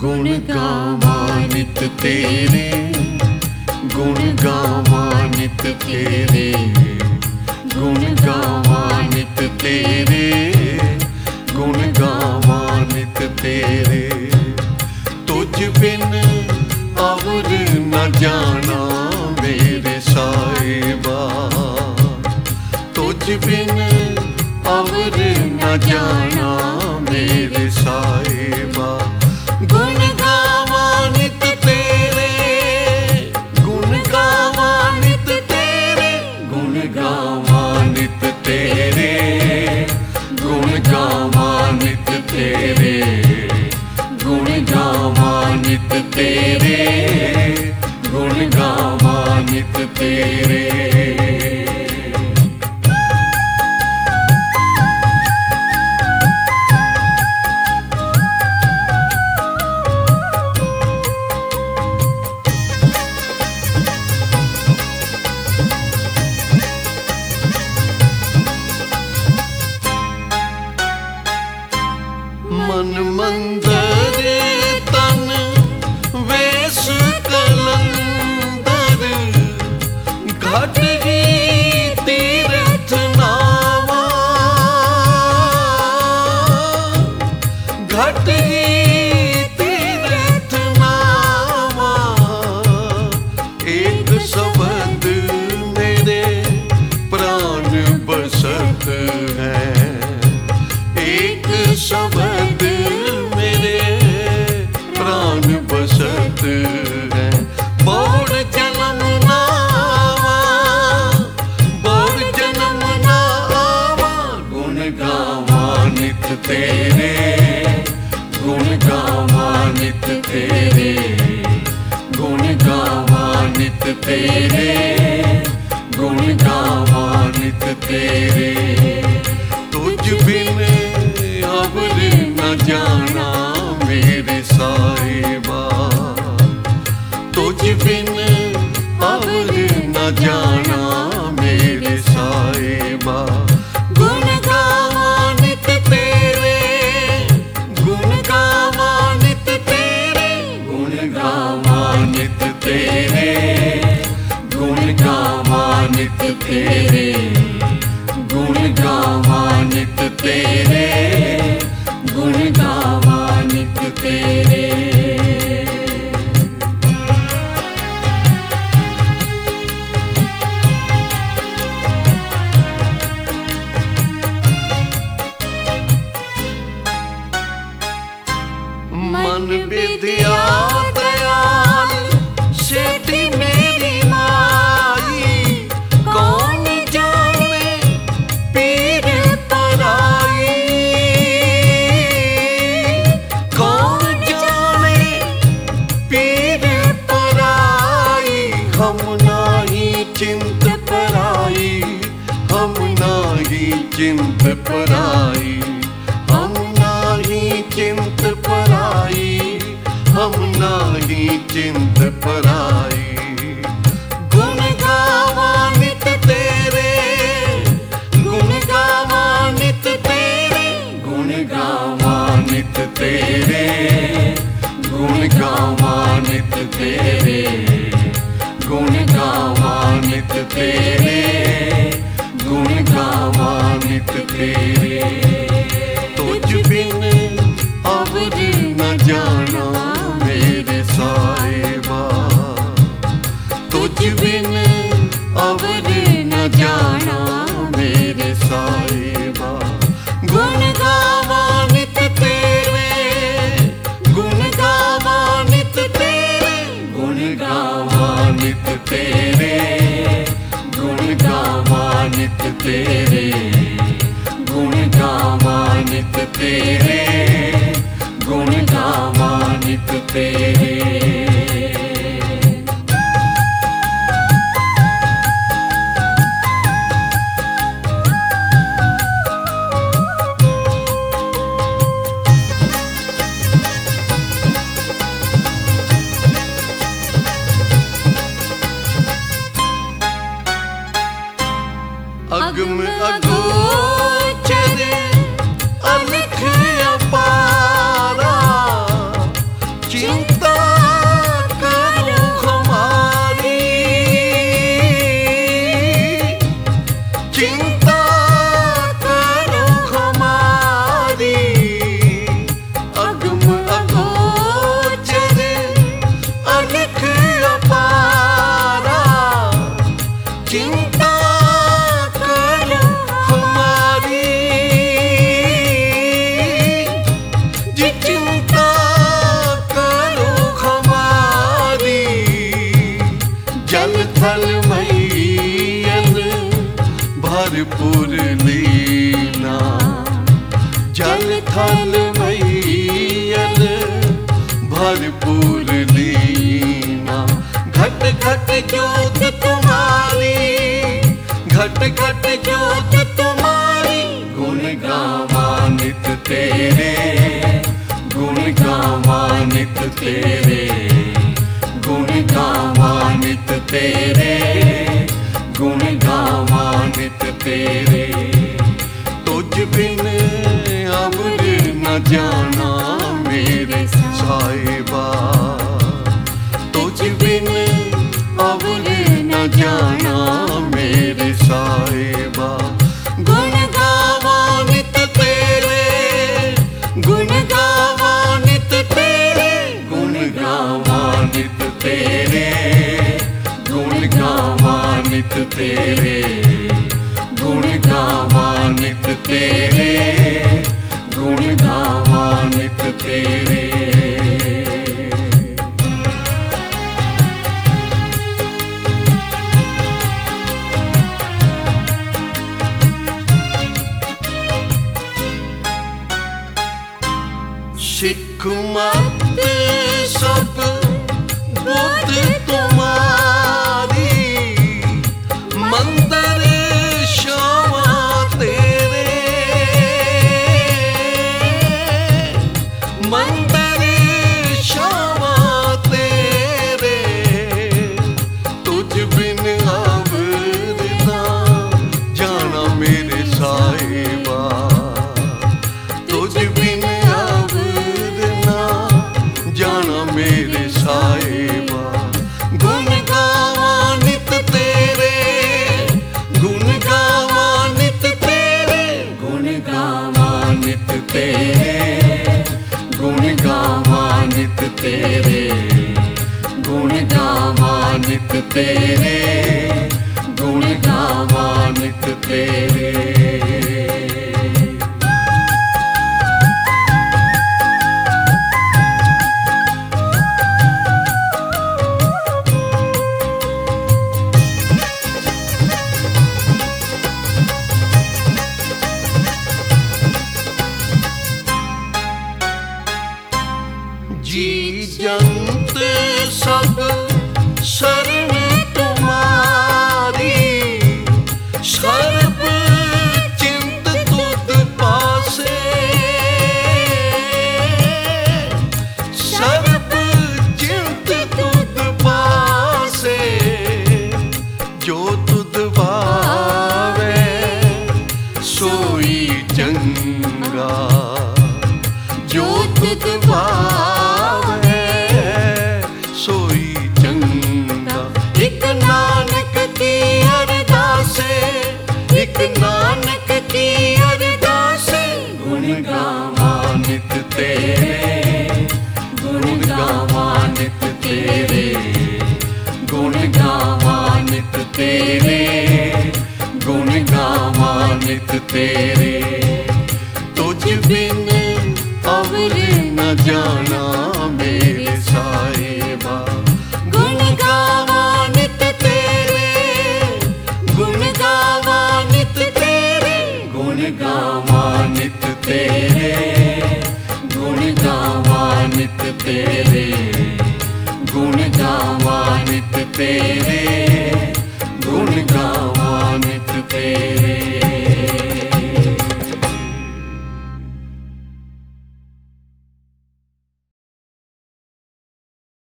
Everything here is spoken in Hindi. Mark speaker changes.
Speaker 1: गुण गावा नित तेरे, गुण गावा नित तेरे, गुण गावा नित तेरे, गुण गावा नित तेरे। तुझ बिन और न जाना मेरे साहिबा, तुझ बिन और न जाना मेरे साहिबा। गुण गावा नित तेरे, गुण गावा नित तेरे, गुण गावा नित तेरे, गुण गावा नित तेरे, गुण गावा नित तेरे, गुण गावा नित तेरे। मन मंदिर तन वेश कलंदर, घट ही तीर्थ नावा, घट ही तीर्थ नावा। एक शब्द मेरे प्राण बसत है, एक शब्द मेरे प्राण बसत है। बोल जन्म ना आवा, बोल जन्म ना आवा। गुण गावा नित तेरे, गुण गावा नित तेरे, गुण गावा नित तेरे, गुण गावा नित तेरे। तुझ बिन और न जाना मेरे साहिबा, तुझ बिन और न जाना मेरे साहिबा। गुण गावा नित तेरे, गुण गावा नित तेरे, गुण गावा नित तेरे, गुण गावा नित तेरे, गुण गावा नित तेरे, गुण गावा नित तेरे। मन विद्या दयाल सेठी मेरी माई, कौन जाने पीर पराई, कौन जाने पीर पराई। हम नाही चिंत पराई, हम नाही चिंत पराई, हम नाही चिंत पराई, हम नाही चिंत पराई। गुण गावा नित तेरे, गुण गावा नित तेरे, गुण गावा नित तेरे, गुण गावा नित तेरे, गुण गावा नित तेरे, गुण गावा नित तेरे। तुझ बिन और न जाना मेरे साहिबा, तुझ बिन और न जाना मेरे साहिबा। गुण गावा नित तेरे, गुण गावा नित तेरे, गुण गावा नित तेरे, गुण गावा नित तेरे, गुण गावा नित तेरे, गुण गावा नित तेरे। अगम अगोचर अलख अपारा, जल थल मैयल भरपूर लीना, जल थल मैयल भरपूर लीना। घट घट ज्योत तुम्हारी, घट घट ज्योत तुम्हारी, गुण गावा नित तेरे, गुण गावा नित तेरे, गुण गावा नित तेरे, गुण गावा नित तेरे। तुझ बिन अमर न जाना मेरे साहिबा, तुझ बिन अमर न जाना मेरे साहिबा। गुण गावा नित तेरे, गुण गावा नित तेरे, गुण गावा नित तेरे, गुण गावा नित तेरे, गुण गावा नित तेरे, गुण गावा नित तेरे। सिख मत सब बुद्ध तुम्हारी, मंदिर श्यामा तेरे, मंदिर श्यामा तेरे। तुझ बिन अवर ना जाना मेरे साहिबा, तुझ बिन जाना मेरे साहिबा। गुण गावा नित तेरे, गुण गावा नित तेरे, गुण गावा नित तेरे, गुण गावा नित तेरे, गुण गावा नित तेरे, गुण गावा नित तेरे। जी जंत सब शरण तुम्हारी, सर्व चिंत तुध पासे, सर्व चिंत तुध पासे। जो तुध भावे सोई चंगा, जो तुध भावे सोई चंगा। एक नानक की अरदासे, एक नानक की अरदासे। गुण गावा नित तेरे, गुण गावा नित तेरे, गुण गावा नित तेरे, गुण गावा नित तेरे। तुझ बिन अवर न जाना मेरे साहिबा। गुण गावा नित तेरे, गुण गावा नित तेरे, गुण गावा नित तेरे, गुण गावा नित तेरे, गुण गावा नित तेरे, गुण गावा नित तेरे।